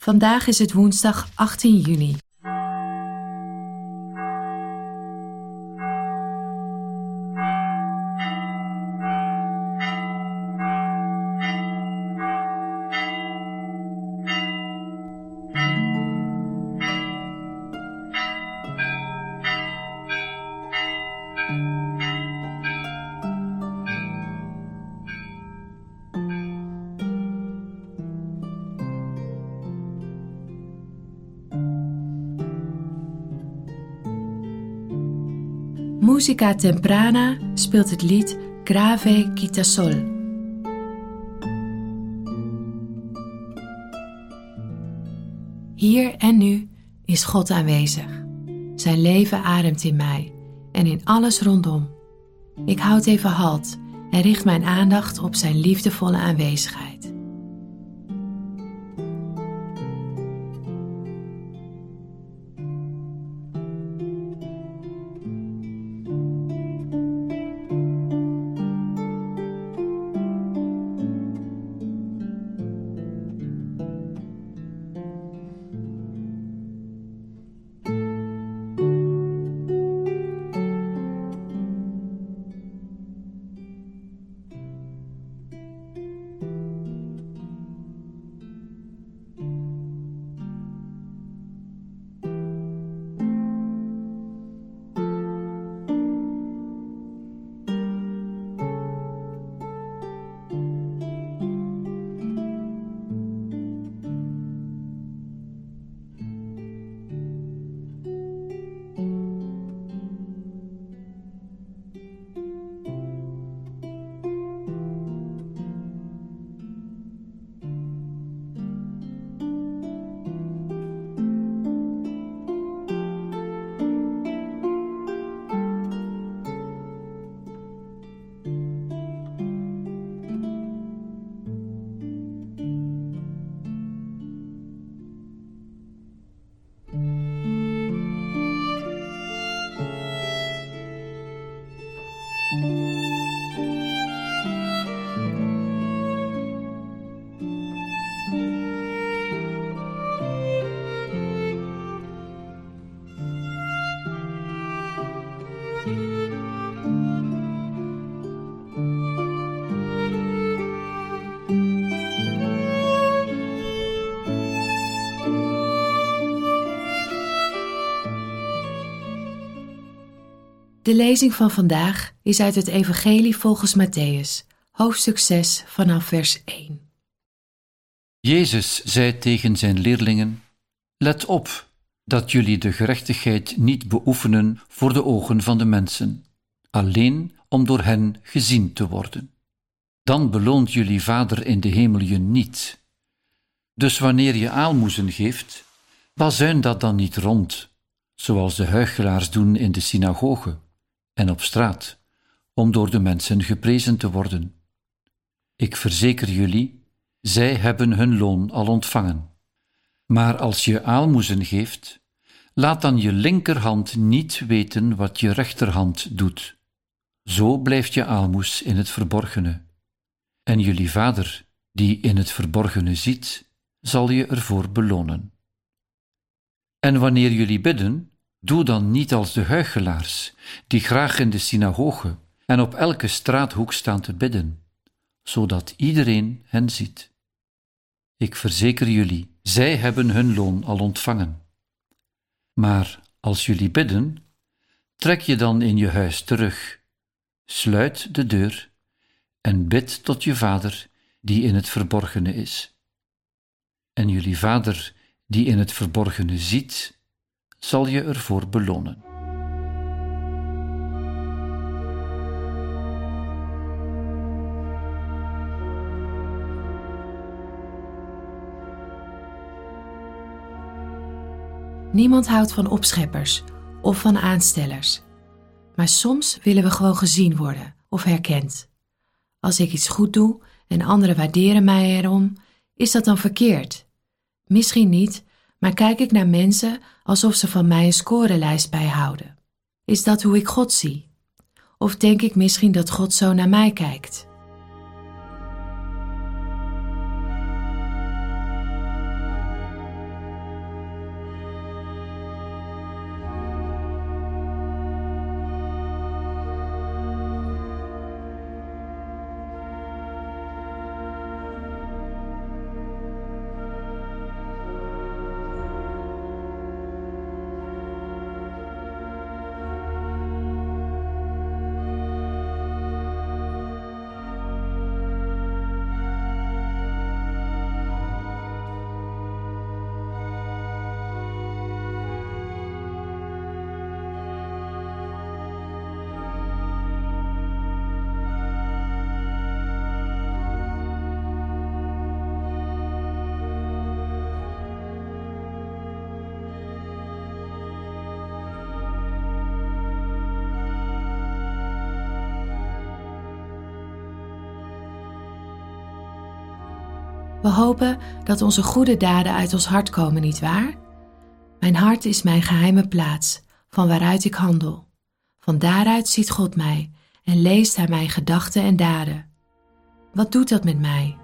Vandaag is het woensdag 18 juni. Musica Temprana speelt het lied Grave Quitasol. Hier en nu is God aanwezig. Zijn leven ademt in mij en in alles rondom. Ik houd even halt en richt mijn aandacht op zijn liefdevolle aanwezigheid. De lezing van vandaag is uit het Evangelie volgens Mattheüs, hoofdstuk 6 vanaf vers 1. Jezus zei tegen zijn leerlingen: Let op dat jullie de gerechtigheid niet beoefenen voor de ogen van de mensen, alleen om door hen gezien te worden. Dan beloont jullie Vader in de hemel je niet. Dus wanneer je aalmoezen geeft, bazuin dat dan niet rond, zoals de huichelaars doen in de synagogen en op straat, om door de mensen geprezen te worden. Ik verzeker jullie, zij hebben hun loon al ontvangen. Maar als je aalmoezen geeft, laat dan je linkerhand niet weten wat je rechterhand doet. Zo blijft je aalmoes in het verborgene. En jullie Vader, die in het verborgene ziet, zal je ervoor belonen. En wanneer jullie bidden, doe dan niet als de huichelaars, die graag in de synagoge en op elke straathoek staan te bidden, zodat iedereen hen ziet. Ik verzeker jullie, zij hebben hun loon al ontvangen. Maar als jullie bidden, trek je dan in je huis terug, sluit de deur en bid tot je Vader die in het verborgene is. En jullie Vader die in het verborgene ziet, zal je ervoor belonen. Niemand houdt van opscheppers of van aanstellers. Maar soms willen we gewoon gezien worden of herkend. Als ik iets goed doe en anderen waarderen mij erom, is dat dan verkeerd? Misschien niet, maar kijk ik naar mensen alsof ze van mij een scorelijst bijhouden. Is dat hoe ik God zie? Of denk ik misschien dat God zo naar mij kijkt? We hopen dat onze goede daden uit ons hart komen, nietwaar? Mijn hart is mijn geheime plaats, van waaruit ik handel. Van daaruit ziet God mij en leest Hij mijn gedachten en daden. Wat doet dat met mij?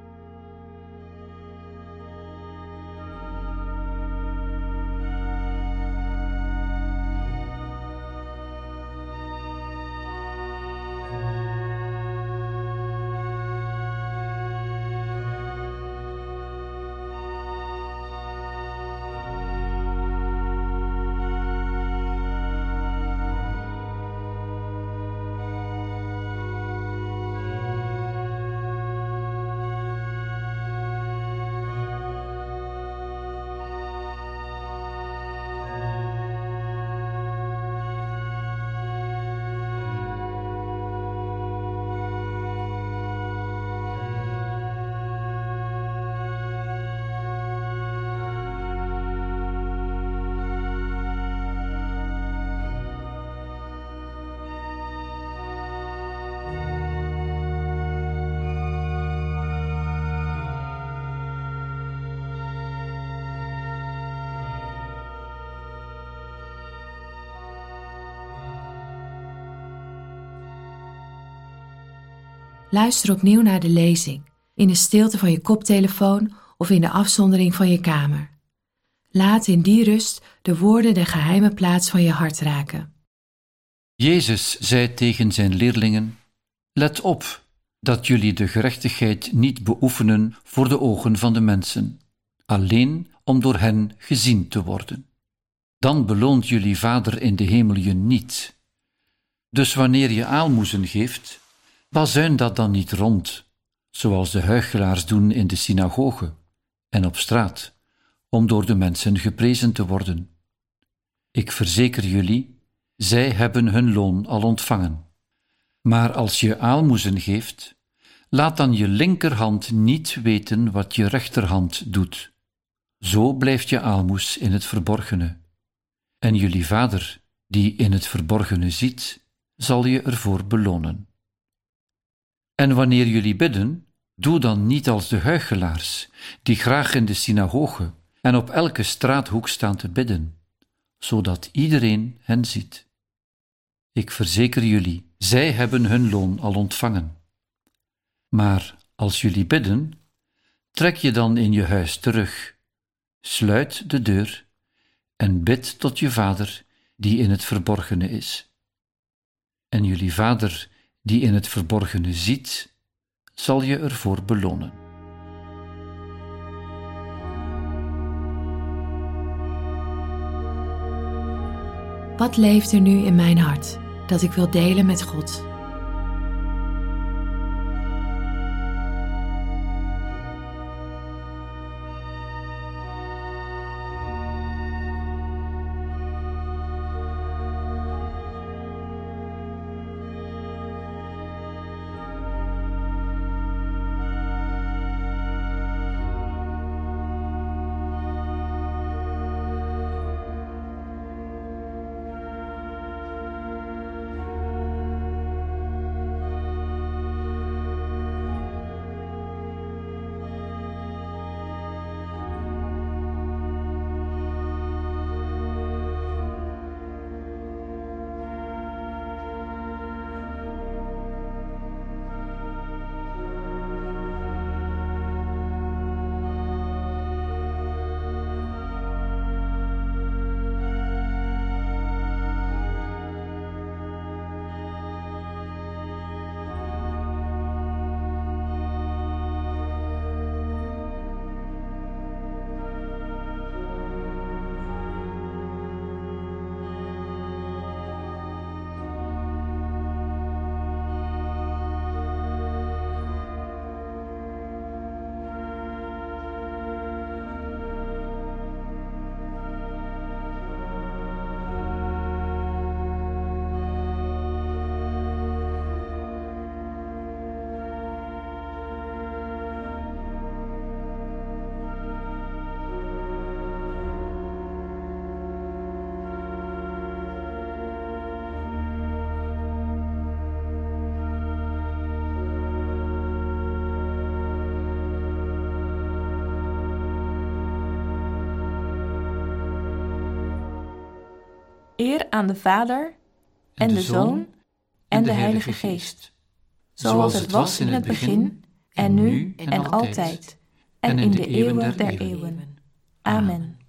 Luister opnieuw naar de lezing, in de stilte van je koptelefoon of in de afzondering van je kamer. Laat in die rust de woorden de geheime plaats van je hart raken. Jezus zei tegen zijn leerlingen: Let op dat jullie de gerechtigheid niet beoefenen voor de ogen van de mensen, alleen om door hen gezien te worden. Dan beloont jullie Vader in de hemel je niet. Dus wanneer je aalmoezen geeft, bazuin dat dan niet rond, zoals de huichelaars doen in de synagoge en op straat, om door de mensen geprezen te worden. Ik verzeker jullie, zij hebben hun loon al ontvangen. Maar als je aalmoezen geeft, laat dan je linkerhand niet weten wat je rechterhand doet. Zo blijft je aalmoes in het verborgene. En jullie Vader, die in het verborgene ziet, zal je ervoor belonen. En wanneer jullie bidden, doe dan niet als de huichelaars, die graag in de synagoge en op elke straathoek staan te bidden, zodat iedereen hen ziet. Ik verzeker jullie, zij hebben hun loon al ontvangen. Maar als jullie bidden, trek je dan in je huis terug, sluit de deur en bid tot je Vader die in het verborgene is. En jullie Vader die in het verborgene ziet, zal je ervoor belonen. Wat leeft er nu in mijn hart dat ik wil delen met God? Eer aan de Vader en de Zoon en de Heilige Geest. Zoals het was in het begin, en nu en altijd, en in de eeuwen der eeuwen. Amen.